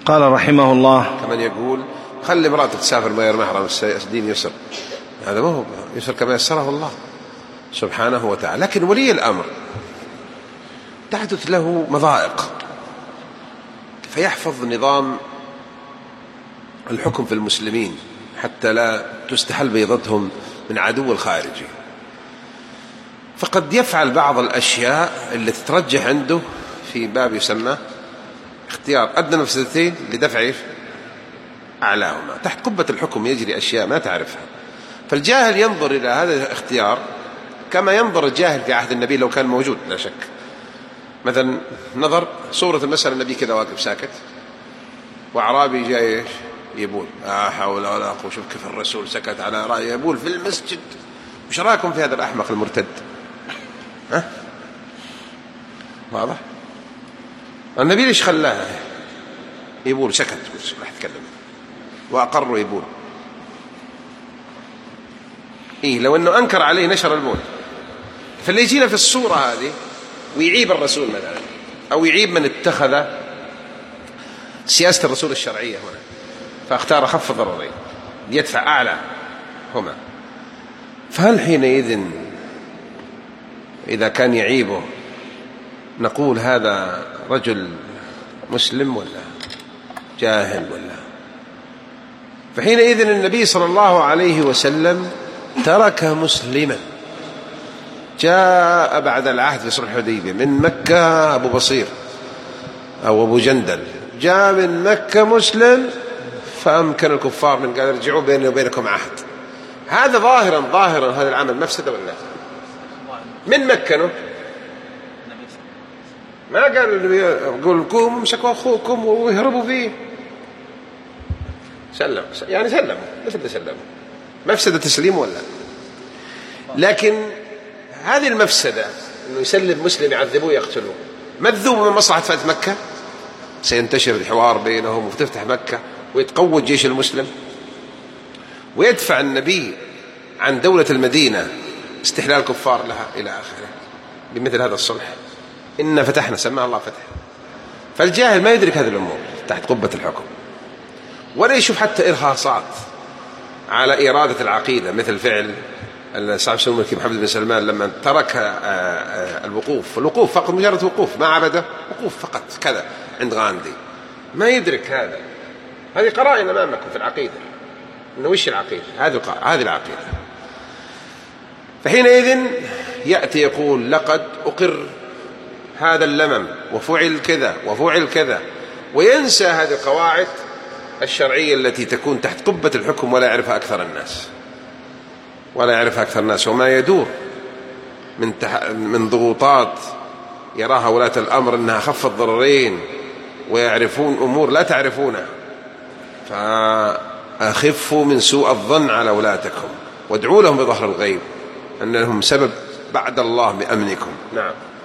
قال رحمه الله: كمن يقول خلي امرأتك تسافر من غير محرم، الدين يسر. هذا ما هو يسر كما يسره الله سبحانه وتعالى. لكن ولي الأمر تحدث له مضائق، فيحفظ نظام الحكم في المسلمين حتى لا تستحل بيضتهم من عدو الخارجي، فقد يفعل بعض الأشياء اللي تترجح عنده في باب يسمى اختيار أدنى المفسدتين لدفع أعلاهما. تحت قبة الحكم يجري أشياء ما تعرفها، فالجاهل ينظر إلى هذا الاختيار كما ينظر الجاهل في عهد النبي لو كان موجود لا شك. مثلا نظر صورة مثلا النبي كذا واقف ساكت، وأعرابي جاي يبول، لا حول ولا قوة، شوف كيف الرسول سكت على رأي يبول في المسجد، وش رأيكم في هذا الأحمق المرتد؟ ها؟ واضح؟ النبي ليش خلاه يبول؟ سكت، راح يتكلم وأقروا يبول. لو أنه أنكر عليه نشر البول. فاللي يجينا في الصورة هذه ويعيب الرسول مثلا، أو يعيب من اتخذ سياسة الرسول الشرعية هنا، فاختار خف ضررين ليدفع أعلى هما، فهل حينئذ إذا كان يعيبه نقول هذا رجل مسلم ولا جاهل ولا؟ فحينئذ النبي صلى الله عليه وسلم ترك مسلما جاء بعد العهد في صلح الحديبية من مكة، أبو بصير أو أبو جندل جاء من مكة مسلم، فأمكن الكفار من قال ارجعوا بيني وبينكم عهد. هذا ظاهرا هذا العمل مفسدة ولا من مكنه؟ ما قال يقول قوموا امسكوا أخوكم ويهربوا فيه، سلموا مثل سلموا، مفسدة تسليم ولا؟ لكن هذه المفسدة أنه يسلم مسلم يعذبوه يقتلوه مذوب من مصلحة فتح مكة، سينتشر الحوار بينهم وتفتح مكة ويتقوى الجيش المسلم، ويدفع النبي عن دولة المدينة استحلال الكفار لها إلى آخره بمثل هذا الصلح. إن فتحنا سماه الله فتح. فالجاهل ما يدرك هذه الأمور تحت قبة الحكم، ولا يشوف حتى إرهاصات على إرادة العقيدة، مثل فعل صاحب سمو الملك محمد بن سلمان لما ترك الوقوف فقط، مجرد وقوف ما عبده، وقوف فقط كذا عند غاندي، ما يدرك هذا. هذه قرائن أمامكم في العقيدة، إنه وش العقيدة؟ هذه العقيدة. فحينئذ يأتي يقول لقد أقر هذا اللمم وفعل كذا وفعل كذا، وينسى هذه القواعد الشرعية التي تكون تحت قبة الحكم ولا يعرفها أكثر الناس، وما يدور من ضغوطات يراها ولاة الأمر أنها خف الضررين، ويعرفون أمور لا تعرفونها. فأخفوا من سوء الظن على ولاتكم، وادعوا لهم بظهر الغيب أن لهم سبب بعد الله بأمنكم. نعم.